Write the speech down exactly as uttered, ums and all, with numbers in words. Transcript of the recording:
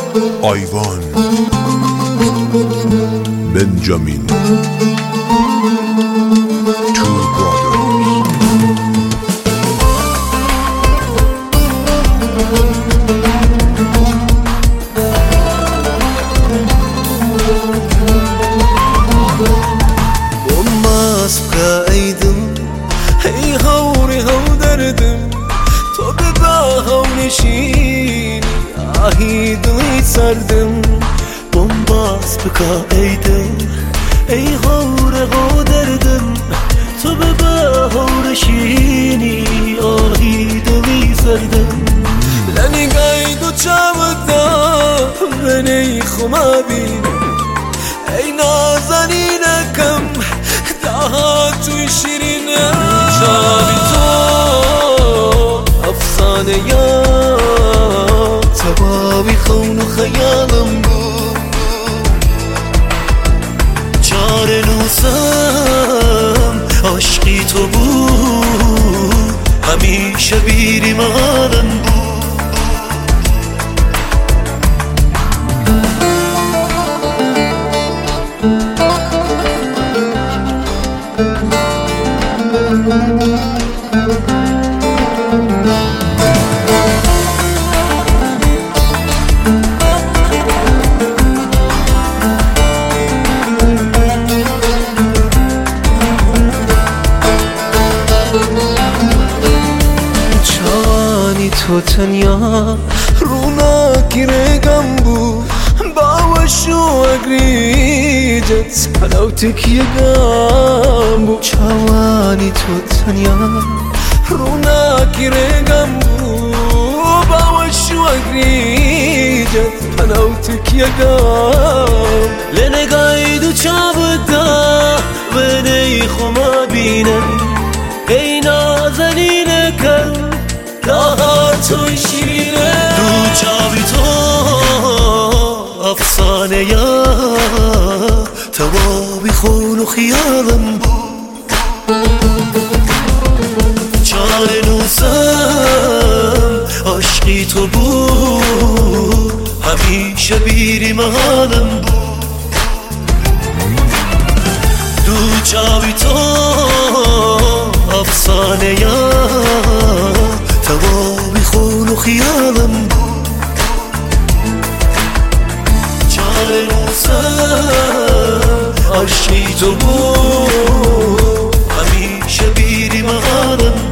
آیوان بنجامین Two brothers. Olmaz kaydım hey havri hav derdim to be hav neşin ahi dili sardım bombas kaydım ey havri hav derdim to be hav neşin ahi dili sardım lani gaydu çavda beni khmabi ای نازنینکم daha توی شیرینه شبی تو افسانه یا تبابی خون و خیالم بود چار نوسم عشقی تو بود همیشه بیریمانم بود تو تنیا روناکی رگم بود باوشو اگریجت پلاو تکیگم بود چوانی تو تنیا روناکی رگم بود باوشو اگریجت پلاو تکیگم لنگای دو چابدا بنی خما بینم ای نازنینکم daha توی شیرینه دو چاوی تو افسانه یا توابی خون و خیالم بود چار نوسم عشقی تو بود همیشه بیریمانم بود دو چاوی تو افسانه یا توابی خون و خیالم بود چار نوسم عشقی تو بود همیشه بیریمانم